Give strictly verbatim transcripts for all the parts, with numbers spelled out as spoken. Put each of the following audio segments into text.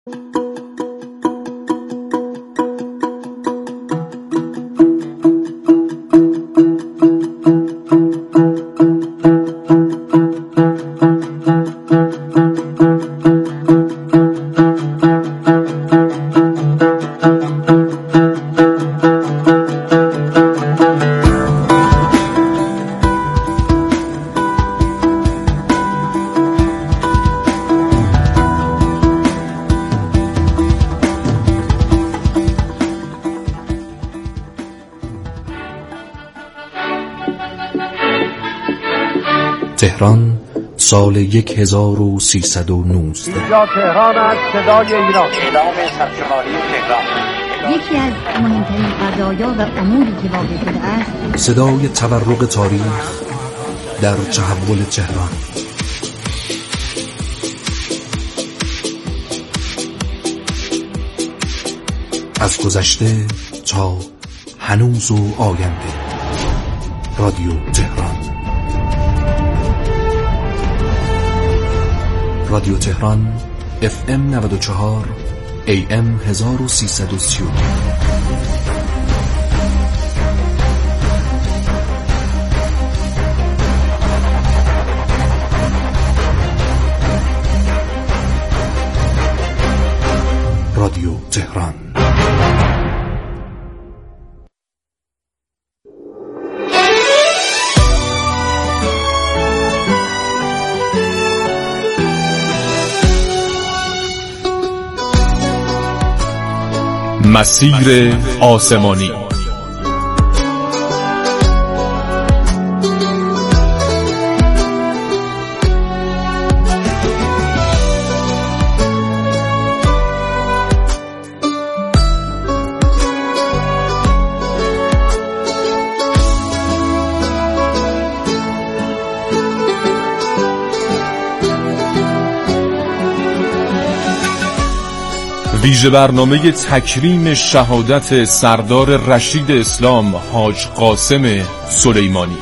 تهران سال یک هزار و سیصد و نوزده. اینجا تهران است، صدای ایران. اعلام سرشماری تهران. یکی از مهمترین قضایا و اموری که واقع شده است صدای تورق تاریخ در تحول تهران. از گذشته تا هنوز و آینده. رادیو تهران. رادیو تهران اف ام نود و چهار ای ام هزار و سیصد و سی و دو. رادیو تهران. مسیر آسمانی. ویژه برنامه تکریم شهادت سردار رشید اسلام حاج قاسم سلیمانی.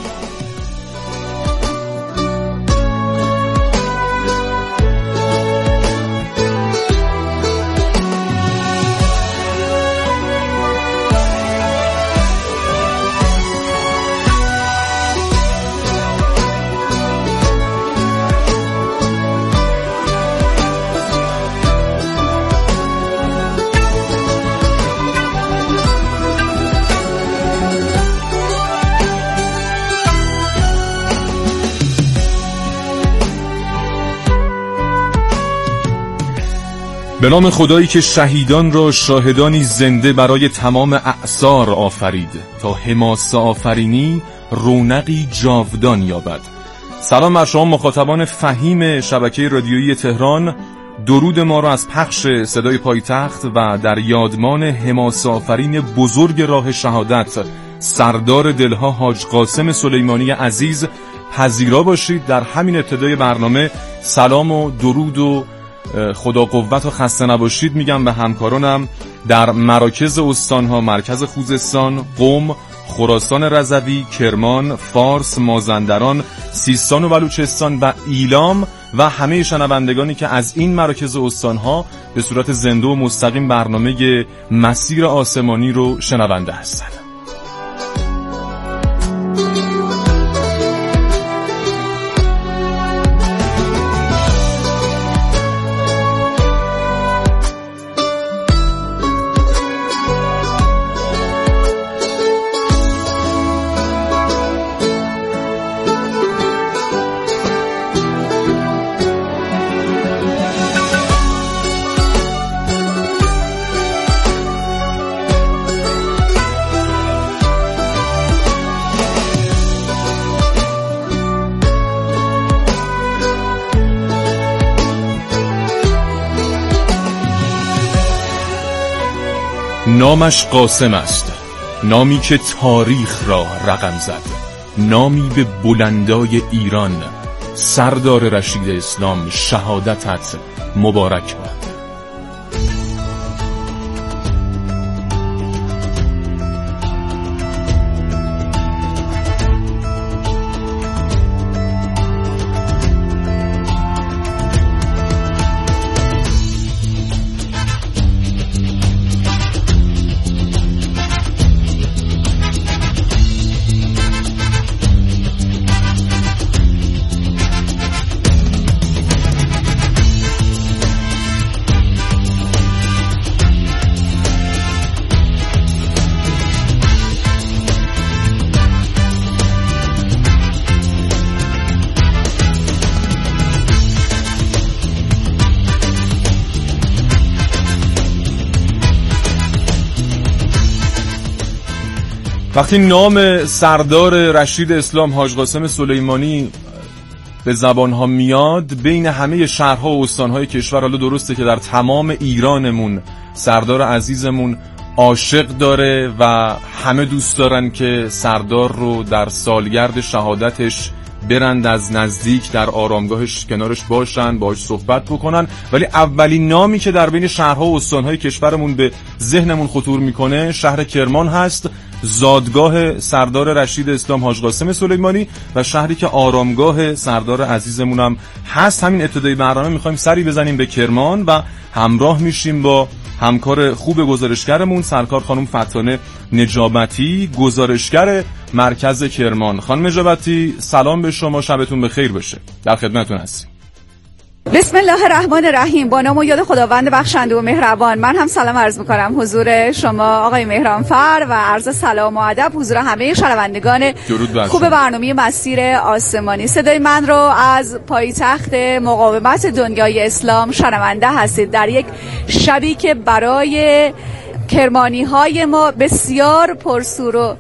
به نام خدایی که شهیدان را شاهدانی زنده برای تمام اعصار آفرید تا حماسه آفرینی رونقی جاودان یابد. سلام بر شما مخاطبان فهیم شبکه رادیویی تهران. درود ما را از پخش صدای پایتخت و در یادمان حماسه آفرین بزرگ راه شهادت سردار دلها حاج قاسم سلیمانی عزیز پذیرا باشید. در همین ابتدای برنامه سلام و درود و خدا قوت و خسته نباشید میگم به همکارانم در مراکز استانها، مرکز خوزستان، قم، خراسان رضوی، کرمان، فارس، مازندران، سیستان و بلوچستان و ایلام و همه شنوندگانی که از این مراکز استانها به صورت زنده و مستقیم برنامه مسیر آسمانی رو شنونده هستند. نامش قاسم است، نامی که تاریخ را رقم زد، نامی به بلندای ایران. سردار رشید اسلام شهادتت مبارک باد. وقتی نام سردار رشید اسلام حاج قاسم سلیمانی به زبانها میاد، بین همه شهرها و استانهای کشور، حالا درسته که در تمام ایرانمون سردار عزیزمون عاشق داره و همه دوست دارن که سردار رو در سالگرد شهادتش برند از نزدیک در آرامگاهش کنارش باشن، باهاش صحبت بکنن، ولی اولین نامی که در بین شهرها و استانهای کشورمون به ذهنمون خطور میکنه شهر کرمان هست، زادگاه سردار رشید اسلام حاج قاسم سلیمانی و شهری که آرامگاه سردار عزیزمون هم هست. همین ابتدای برنامه میخوایم سری بزنیم به کرمان و همراه میشیم با همکار خوب گزارشگرمون سرکار خانم فتانه نجابتی، گزارشگر مرکز کرمان. خانم نجابتی سلام به شما، شبتون بخیر باشه. در خدمتتون هستیم. بسم الله الرحمن الرحیم. با نام و یاد خداوند بخشنده و مهربان. من هم سلام عرض میکنم حضور شما آقای مهرانفر و عرض سلام و ادب حضور همه شنوندگان خوب برنامه مسیر آسمانی. صدای من رو از پایتخت مقاومت دنیای اسلام شنونده هستید در یک شبی که برای کرمانی های ما بسیار پرسور و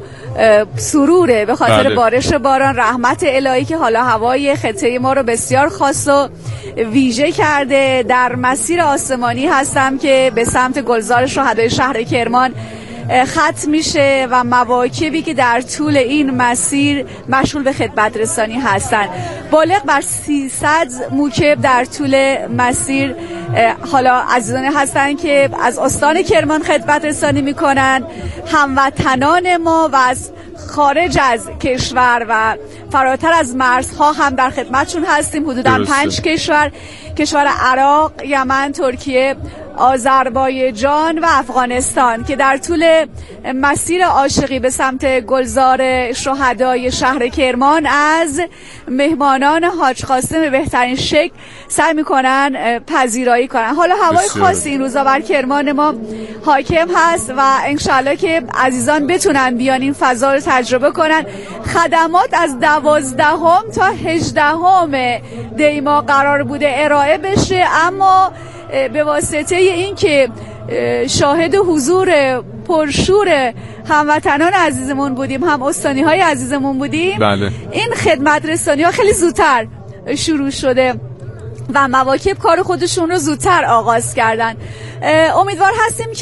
سروره به خاطر بله. بارش باران، رحمت الهی که حالا هوای خطه ما رو بسیار خاص و ویژه کرده. در مسیر آسمانی هستم که به سمت گلزار شهدای شهر کرمان ختم میشه و مواکبی که در طول این مسیر مشغول به خدمت رسانی هستن. بالغ بر سیصد موکب در طول مسیر حالا عزیزانی هستن که از استان کرمان خدمت رسانی میکنن، هموطنان ما و از خارج از کشور و فراتر از مرزها هم در خدمتشون هستیم. حدوداً پنج کشور، کشور عراق، یمن، ترکیه، آذربایجان و افغانستان که در طول مسیر عاشقی به سمت گلزار شهدای شهر کرمان از مهمانان حاج قاسم به بهترین شکل سعی میکنن پذیرایی کنن. حالا هوای خاصی این روزا بر کرمان ما حاکم هست و انشالله که عزیزان بتونن بیان این فضا رو تجربه کنن. خدمات از دوازدهم تا هجدهم دی ماه قرار بوده ارائه بشه، اما به واسطه این که شاهد حضور پرشور هموطنان عزیزمون بودیم، هم استانی های عزیزمون بودیم، بله. این خدمت رسانی ها خیلی زودتر شروع شده و مواکب کار خودشون رو زودتر آغاز کردن. امیدوار هستیم که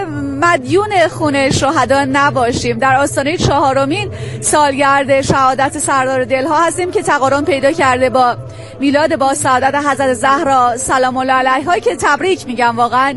مدیون خون شهدا نباشیم. در آستانه چهارمین سالگرد شهادت سردار دلها هستیم که تقارن پیدا کرده با میلاد با سعادت حضرت زهرا سلام الله علیها که تبریک میگم واقعا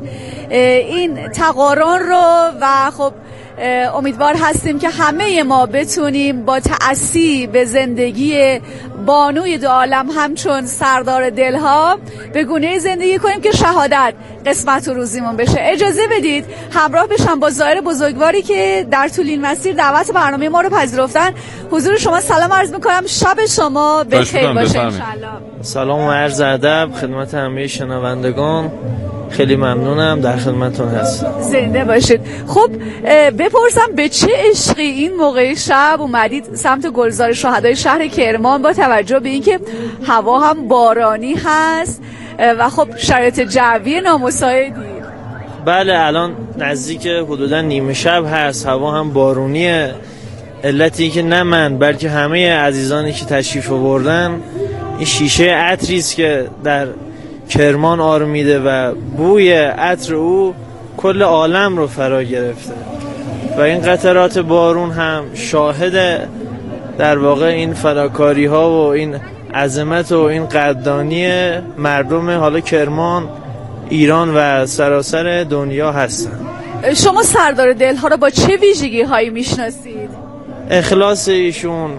این تقارن رو و خب امیدوار هستیم که همه ما بتونیم با تأسی به زندگی بانوی دو عالم همچون سردار دلها به گونه زندگی کنیم که شهادت قسمت و روزیمون بشه. اجازه بدید همراه بشم با زائر بزرگواری که در طول این مسیر دعوت برنامه ما رو پذیرفتن. حضور شما سلام عرض میکنم، شب شما بخیر باشه انشالله. سلام و عرض ادب خدمت همه شنوندگان، خیلی ممنونم، در خدمتتون هستم. زنده باشید. خب بپرسم به چه عشقی این موقع شب اومدید سمت گلزار شهدای شهر کرمان با توجه به اینکه هوا هم بارانی هست و خب شرایط جوی نامساعدی؟ بله الان نزدیک حدودا نیمه شب هست، هوا هم بارونیه. علتی که نه من بلکه همه عزیزانی که تشریف آوردن این شیشه عطری است که در کرمان آرمیده و بوی عطر او کل عالم رو فرا گرفته و این قطرات بارون هم شاهد در واقع این فداکاری ها و این عظمت و این قدردانی مردم حالا کرمان، ایران و سراسر دنیا هستن. شما سردار دلها رو با چه ویژگی هایی میشناسید؟ اخلاص ایشون،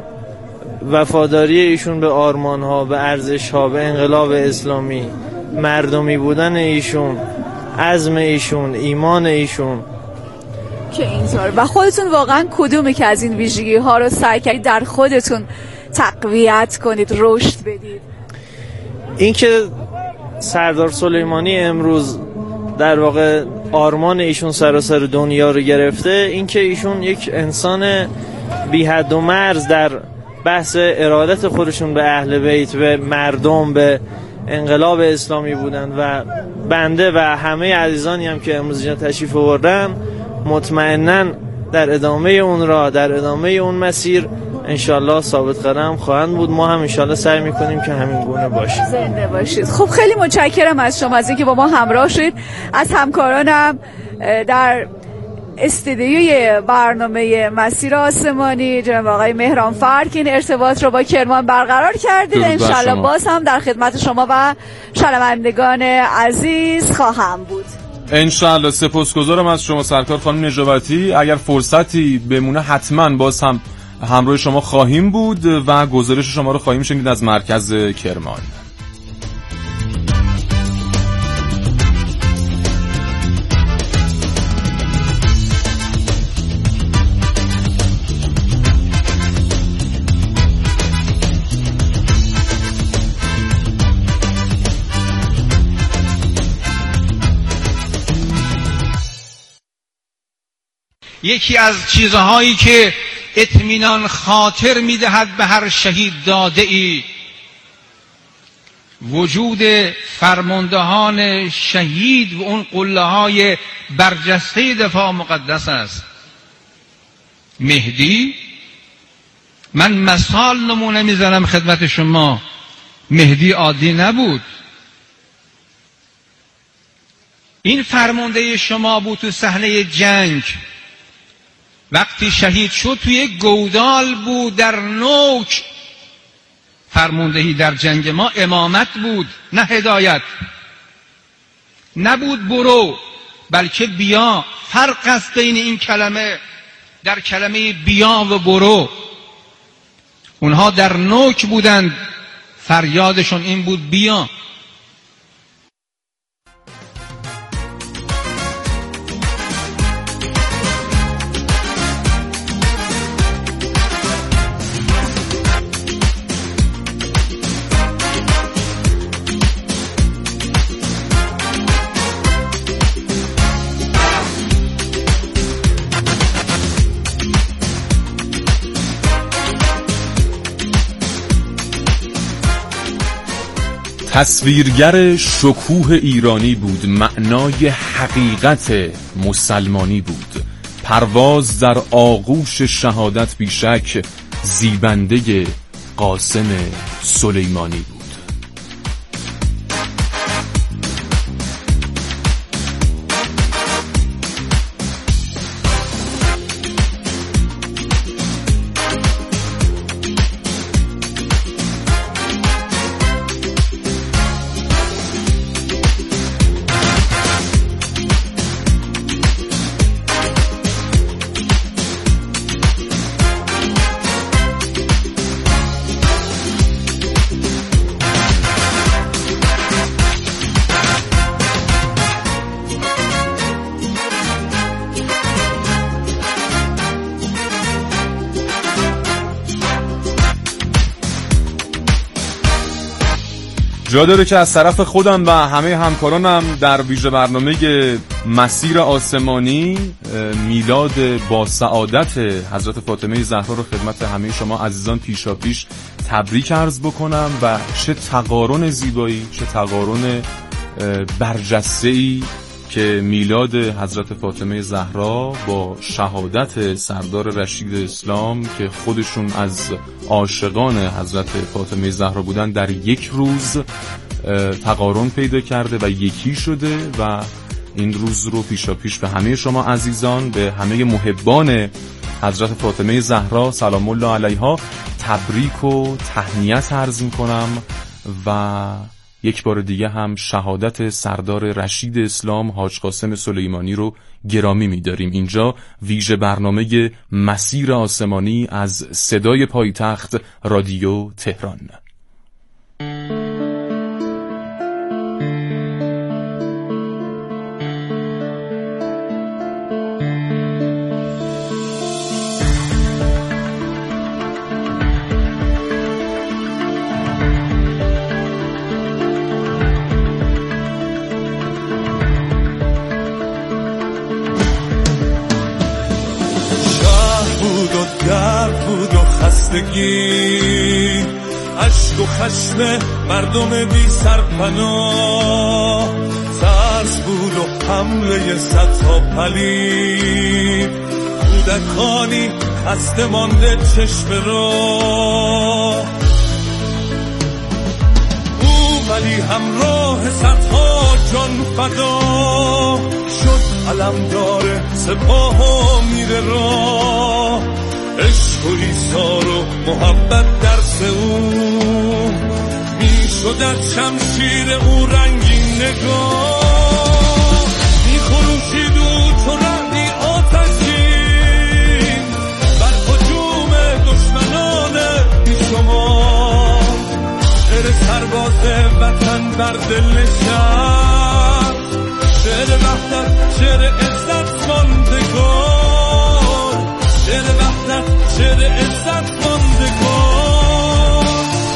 وفاداری ایشون به آرمان ها، به ارزش ها، به انقلاب اسلامی، مردمی بودن ایشون، عزم ایشون، ایمان ایشون که اینطور. و خودتون واقعا کدومی که از این ویژگی ها رو سعی کردید در خودتون تقویت کنید، رشد بدید؟ این که سردار سلیمانی امروز در واقع آرمان ایشون سراسر دنیا رو گرفته، این که ایشون یک انسان بی حد و مرز در بحث ارادت خودشون به اهل بیت، به مردم، به انقلاب اسلامی بودن و بنده و همه عزیزانی هم که امروز اینجا تشریف آوردن مطمئناً در ادامه اون راه، در ادامه اون مسیر انشالله ثابت قدم خواهند بود. ما هم انشالله سعی میکنیم که همین گونه باشیم. زنده باشید. خب خیلی متشکرم از شما از اینکه با ما همراه شدید. از همکارانم در استودیوی برنامه مسیر آسمانی جناب آقای مهران فر که این ارتباط رو با کرمان برقرار کردید. انشالله باز هم در خدمت شما و شنوندگان عزیز خواهم بود. انشالله. سپاسگزارم از شما سرکار خانم نجابتی. اگر فرصتی بمونه حتما باز هم همراه شما خواهیم بود و گزارش شما رو خواهیم شنید از مرکز کرمان. یکی از چیزهایی که اطمینان خاطر میدهد به هر شهید داده ای وجود فرماندهان شهید و اون قله های برجسته دفاع مقدس است. مهدی، من مثال نمونه میزنم خدمت شما، مهدی عادی نبود. این فرمانده شما بود تو صحنه جنگ، وقتی شهید شد توی گودال بود در نوک. فرماندهی در جنگ ما امامت بود نه هدایت. نبود برو بلکه بیا. فرق است بین این کلمه، در کلمه بیا و برو. اونها در نوک بودند، فریادشون این بود بیا. تصویرگر شکوه ایرانی بود، معنای حقیقت مسلمانی بود. پرواز در آغوش شهادت بیشک زیبنده قاسم سلیمانی بود. جا داره که از طرف خودم و همه همکارانم در ویژه برنامه مسیر آسمانی میلاد با سعادت حضرت فاطمه زهرا رو خدمت همه شما عزیزان پیشا پیش تبریک عرض بکنم و چه تقارن زیبایی، چه تقارن برجسته‌ای که میلاد حضرت فاطمه زهرا با شهادت سردار رشید اسلام که خودشون از عاشقان حضرت فاطمه زهرا بودن در یک روز تقارن پیدا کرده و یکی شده و این روز رو پیشا پیش به همه شما عزیزان، به همه محبان حضرت فاطمه زهرا سلام الله علیها تبریک و تهنیت عرض می‌کنم و یک بار دیگه هم شهادت سردار رشید اسلام حاج قاسم سلیمانی رو گرامی می‌داریم. اینجا ویژه برنامه مسیر آسمانی از صدای پایتخت رادیو تهران. عشق و خشم مردم بی سرپناه، ترس بود و حمله صدها پلید، بود کودکانی خسته مانده چشم راه، او ولی همراه صدها جان فدا شد، علمدار سپاه و میره راه، عشق و ایثار و محبت درس او میشد از شمشیر او رنگین نگاه، میخروشید او چو رعدی آتشین بر هجوم دشمنان بیشمار، شعر سرباز وطن بر دل شهر، شعر وحدت شعر عزت ماندگار، شعر وحدت شعر عزت ماندگار،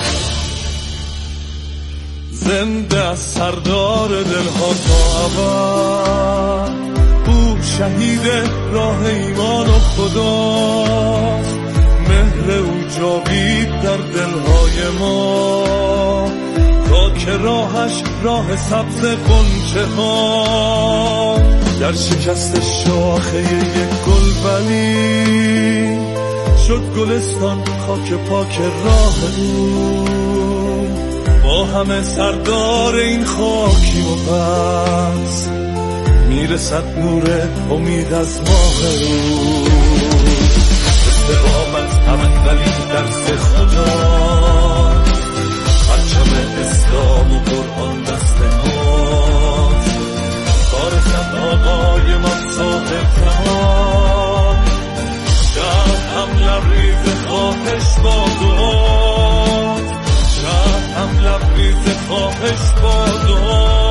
زنده از سردار دلها تا ابد، او شهید راه ایمان و خداست، مهر او جاوید در دلهای ما، تا که راهش راه سبز غنچه ها، در شکست شاخه یک گلبنی شد گلستان خاک پاک راه او، با همه سردار این خاکی و پس میرسد نور امید از ماه او، استقامت همه ولی درس خدا، پرچم اسلام و قرآن دست ماست، بارسد آقای من صاحب تمام، شهر هم لبریز خواهش با دعات، شهر هم لبریز خواهش با دعات.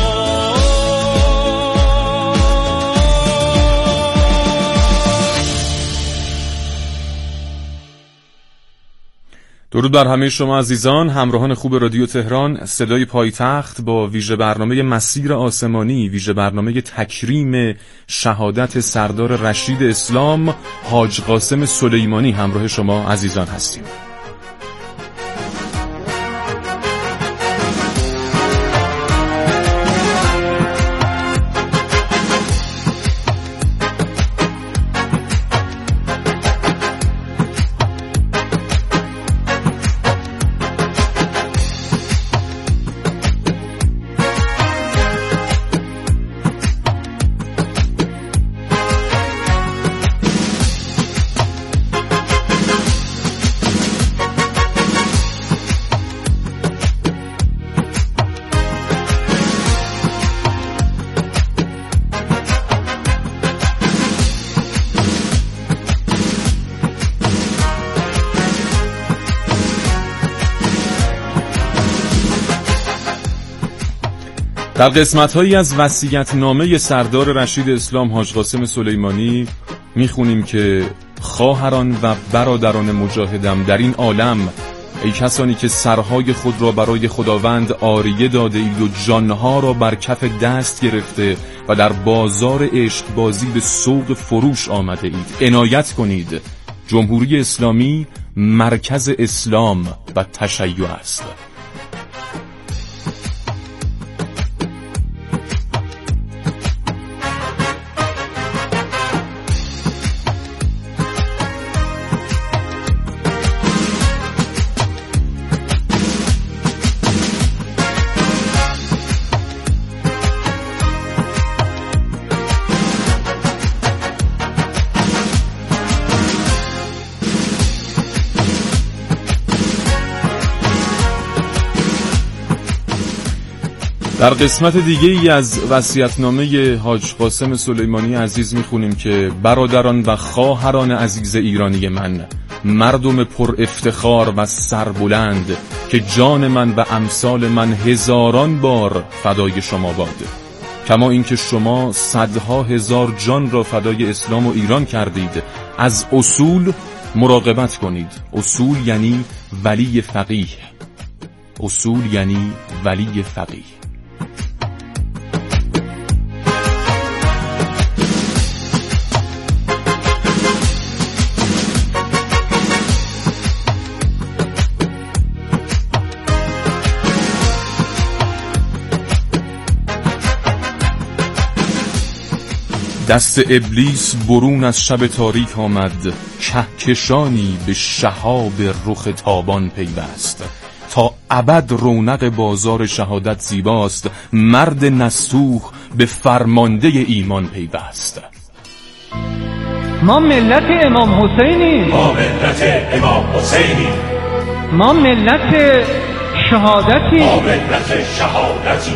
درود بر همه شما عزیزان، همراهان خوب رادیو تهران، صدای پایتخت با ویژه برنامه مسیر آسمانی، ویژه برنامه تکریم شهادت سردار رشید اسلام حاج قاسم سلیمانی همراه شما عزیزان هستیم. در قسمت‌هایی از وصیت‌نامه سردار رشید اسلام حاج قاسم سلیمانی می‌خونیم که خواهران و برادران مجاهدم در این عالم، ای کسانی که سرهای خود را برای خداوند عاریه داده اید و جانها را بر کف دست گرفته و در بازار عشقبازی به سوق فروش آمده اید، عنایت کنید، جمهوری اسلامی مرکز اسلام و تشیع است. در قسمت دیگه ای از وصیت‌نامه حاج قاسم سلیمانی عزیز میخونیم که برادران و خواهران عزیز ایرانی من، مردم پر افتخار و سربلند که جان من و امثال من هزاران بار فدای شما باد، کما اینکه شما صدها هزار جان را فدای اسلام و ایران کردید، از اصول مراقبت کنید. اصول یعنی ولی فقیه، اصول یعنی ولی فقیه. دست ابلیس برون از شب تاریک آمد، کهکشانی به شهاب رخ تابان پیوست. تا ابد رونق بازار شهادت زیباست، مرد نستوح به فرمانده ایمان پیوست. ما ملت امام حسینی، ما ملت امام حسینی، ما ملت شهادتی، ما ملت شهادتی.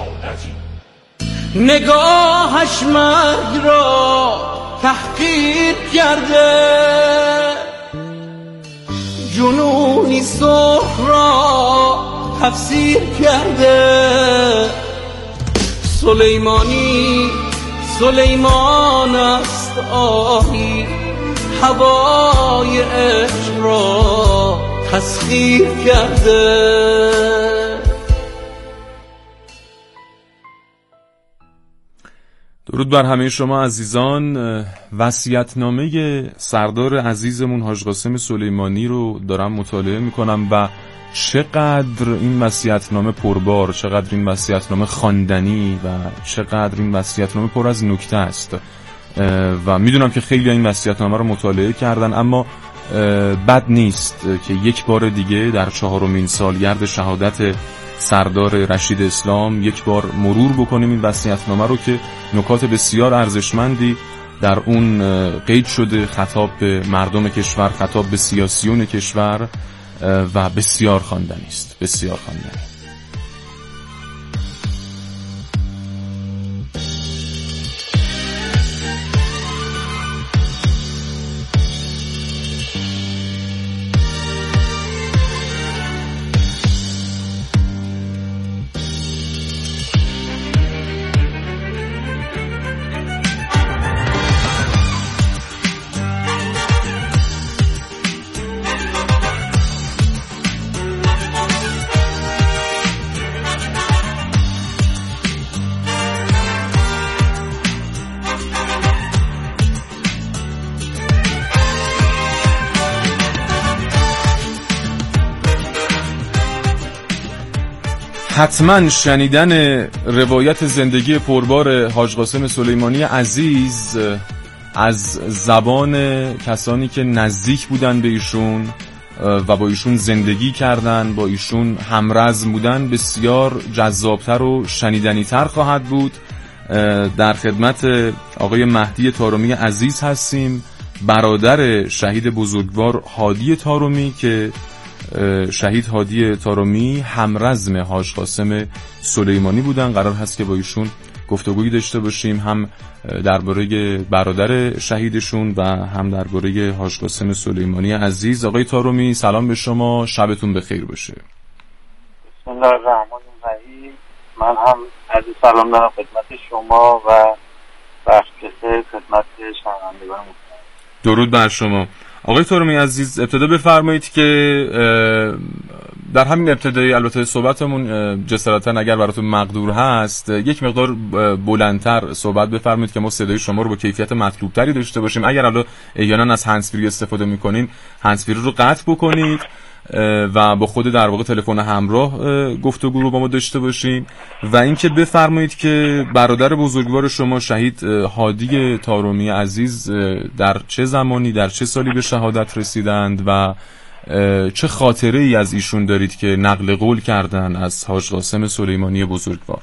نگاهش مرگ را تحقیر کرده، جنونی سرخ را تفسیر کرده. سلیمانی سلیمان است آهی، هوای عشق را تسخیر کرده. درود بر همه شما عزیزان. وصیت‌نامه سردار عزیزمون حاج قاسم سلیمانی رو دارم مطالعه میکنم و چقدر این وصیت‌نامه پربار، چقدر این وصیت‌نامه خواندنی و چقدر این وصیت‌نامه پر از نکته است و میدونم که خیلی این وصیت‌نامه رو مطالعه کردن، اما بد نیست که یک بار دیگه در چهارمین سالگرد شهادت سردار رشید اسلام یک بار مرور بکنیم این وصیت‌نامه رو که نکات بسیار ارزشمندی در اون قید شده، خطاب به مردم کشور، خطاب به سیاسیون کشور و بسیار خواندنی است، بسیار خواندنی. حتما شنیدن روایت زندگی پربار حاج قاسم سلیمانی عزیز از زبان کسانی که نزدیک بودن به ایشون و با ایشون زندگی کردن، با ایشون همرزم بودن، بسیار جذابتر و شنیدنیتر خواهد بود. در خدمت آقای مهدی طارمی عزیز هستیم، برادر شهید بزرگوار هادی طارمی که شهید هادی طارمی همرزم حاج قاسم سلیمانی بودن. قرار هست که با ایشون گفتگویی داشته باشیم، هم درباره برادر شهیدشون و هم درباره حاج قاسم سلیمانی عزیز. آقای طارمی سلام به شما، شبتون بخیر باشه. بسم الله الرحمن الرحیم. من هم عرض سلام دارم خدمت شما و بخش خدمت شنوندگان. درود بر شما. آقای طارمی عزیز، ابتدا بفرمایید که در همین ابتدای البته صحبتمون جسارتا اگر براتون مقدور هست یک مقدار بلندتر صحبت بفرمایید که ما صدای شما رو با کیفیت مطلوب تری داشته باشیم. اگر الان احیانا از هندزفری استفاده میکنین هندزفری رو قطع بکنید و با خود در واقع تلفن همراه گفتگو رو با ما داشته باشیم. و اینکه بفرمایید که برادر بزرگوار شما شهید هادی طارمی عزیز در چه زمانی در چه سالی به شهادت رسیدند و چه خاطره ای از ایشون دارید که نقل قول کردن از حاج قاسم سلیمانی بزرگوار؟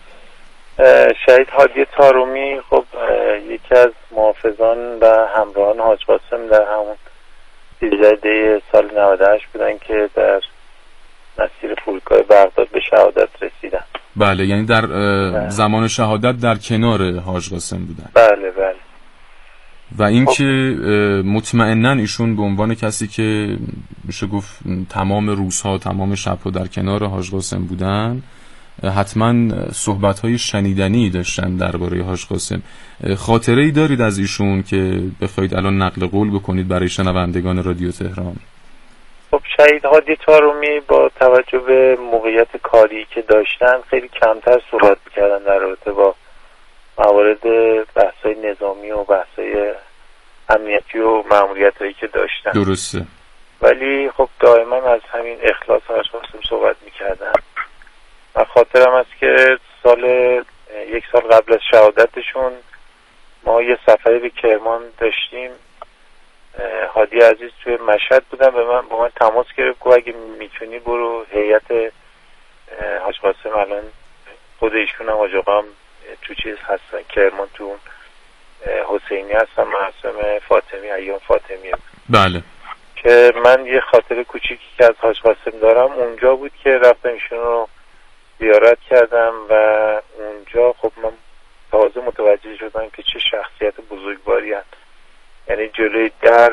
شهید هادی طارمی خب یکی از محافظان و همراهان حاج قاسم در همون سیزده دی سال نود و هشت بودن که در مسیر فرودگاه بغداد به شهادت رسیدن. بله، یعنی در زمان شهادت در کنار حاج قاسم بودن. بله بله. و اینکه مطمئناً ایشون به عنوان کسی که میشه گفت تمام روزها تمام شبها در کنار حاج قاسم بودن حتما صحبت‌های شنیدنی داشتن درباره حاج قاسم. خاطره ای دارید از ایشون که بخواید الان نقل قول بکنید برای شنوندگان رادیو تهران؟ خب شهید هادی طارمی با توجه به موقعیت کاری که داشتن خیلی کمتر صحبت می‌کردن در رابطه با موارد بحث‌های نظامی و بحث‌های امنیتی و مأموریتایی که داشتن. درسته. ولی خب دائما از همین اخلاص حاج قاسم صحبت می‌کردن. و خاطرم است که سال یک سال قبل از شهادتشون ما یه سفری به کرمان داشتیم، هادی عزیز توی مشهد بودن، به من با من تماس گرفت که اگه میتونی برو هیئت حاج قاسم، الان خود ایشون هم حاج آقا هم تو چیز هستن کرمان، تو اون حسینی هستن، مراسم فاطمی ایام فاطمیه. بله. که من یه خاطره کوچیکی که از حاج قاسم دارم اونجا بود که رفتم ایشون رو زیارت کردم و اونجا خب من تازه متوجه شدم که چه شخصیت بزرگواری هست. یعنی جلوی در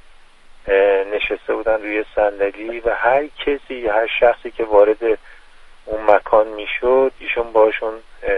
نشسته بودن روی صندلی و هر کسی، هر شخصی که وارد اون مکان میشد ایشون باشون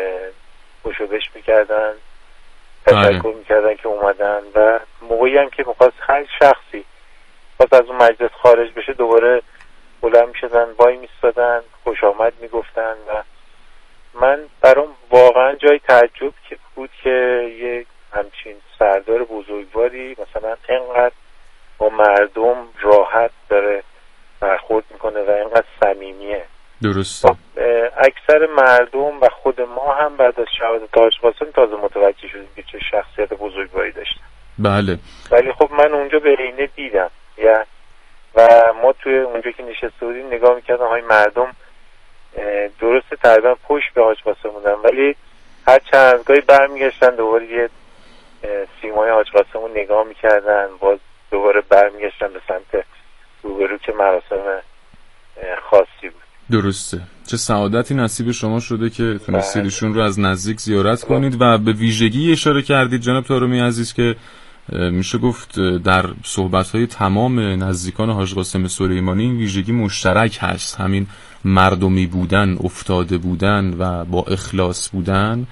پشوبش میکردن، تشکر میکردن که اومدن و موقعی هم که میخواست هر شخصی خواست از اون مجلس خارج بشه دوباره بلند میشدن، وای میستادن، خوش آمد میگفتن و من برام واقعا جای تعجب بود که یه همچین سردار بزرگواری مثلا اینقدر با مردم راحت داره برخورد میکنه و اینقدر صمیمیه. درسته. اکثر مردم و خود ما هم بعد از شهادت حاج قاسم تازه متوجه شدیم که چه شخصیت بزرگواری داشتن. بله. ولی خب من اونجا به عینه دیدم یا و ما توی اونجا که نشسته بودیم نگاه میکردم های مردم درسته تقریبا پشت به حاج قاسم بودن ولی هر چند گاهی برمیگشتن دوباره یه سیمای حاج قاسم رو نگاه میکردن، باز دوباره برمیگشتن به سمت روبرو که مراسم خاصی بود. درسته. چه سعادتی نصیب شما شده که تونستید ایشون رو از نزدیک زیارت کنید و به ویژگی اشاره کردید جناب طارمی عزیز که میشه گفت در صحبت‌های تمام نزدیکان حاج قاسم سلیمانی این ویژگی مشترک هست، همین مردمی بودن، افتاده بودن و با اخلاص بودن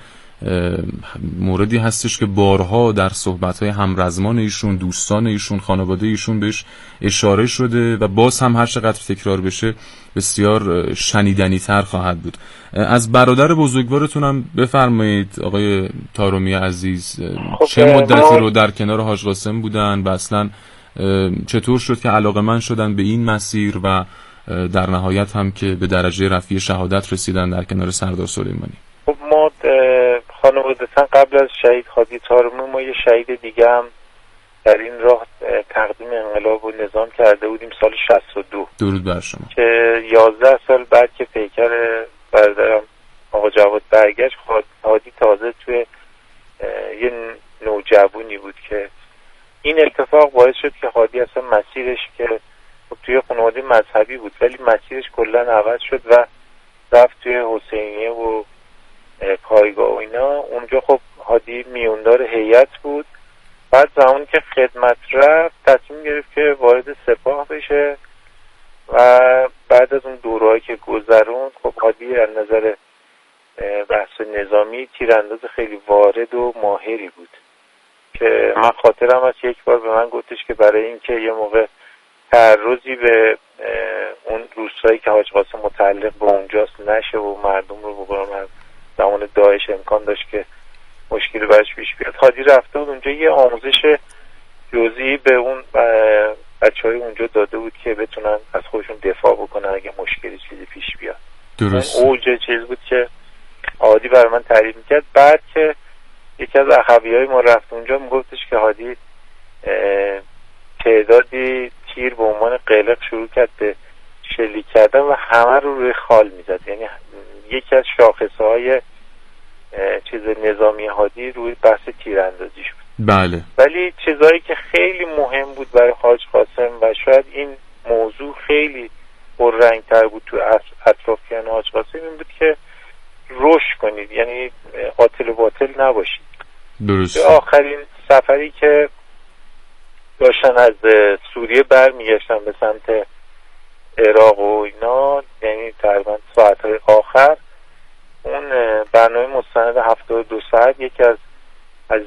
موردی هستش که بارها در صحبت‌های همرزمان ایشون، دوستان ایشون، خانواده ایشون بهش اشاره شده و باز هم هر چقدر تکرار بشه بسیار شنیدنی تر خواهد بود. از برادر بزرگوارتون هم بفرمایید آقای طارمی عزیز، چه مدتی رو در کنار حاج قاسم بودن و اصلا چطور شد که علاقه‌مند شدن به این مسیر و در نهایت هم که به درجه رفیع شهادت رسیدن در کنار سردار سلیمانی؟ خب ما خانوادتاً قبل از شهید هادی طارمی ما یه شهید دیگه هم در این راه تقدیم انقلاب و نظام کرده بودیم سال شصت و دو. درود بر شما. که یازده سال بعد که پیکر برادرم آقا جواد برگشت، هادی تازه توی یه نوجوانی بود که این اتفاق باعث شد که هادی اصلا مسیرش که توی خانواده مذهبی بود ولی مسیرش کلا عوض شد و رفت توی حسینیه و پایگاه و اینا. اونجا خب هادی میوندار هیئت بود، بعد زمانی که خدمت رفت تصمیم گرفت که وارد سپاه بشه و بعد از اون دورهایی که گذروند خب هادی از نظر بحث نظامی تیرانداز خیلی وارد و ماهری بود که من خاطرم از یک بار به من گفتش که برای اینکه یه موقع تعرضی به اون روستایی که حاج قاسم متعلق به اونجاست نشه و مردم رو بقرم زمان داعش امکان داشت که مشکلی برش پیش بیاد، هادی رفته بود اونجا یه آموزش جزئی به اون بچهای اونجا داده بود که بتونن از خودشون دفاع بکنن اگه مشکلی چیزی پیش بیاد. درست. اوج چیز بود که هادی برای من تعریف میکرد. بعد که یکی از اخویای ما رفت اونجا میگفتش که هادی تعدادی تیر به عنوان قلق شروع کرد به شلیک کردن و همه رو روی خال میزد. یعنی یکی از شاخصه های چیز نظامی هادی روی بحث تیراندازیش بود. بله. ولی چیزایی که خیلی مهم بود برای حاج قاسم و شاید این موضوع خیلی پررنگ‌تر بود تو اطرافیان حاج قاسم این بود که رشد کنید، یعنی قاتل و باطل نباشید. درست. آخرین سفری که داشتن از سوریه برمیگشتن به سمت عراق و اینا، یعنی تقریبا ساعتهای آخر، اون برنامه مستند هفتاد و دو ساعت یکی از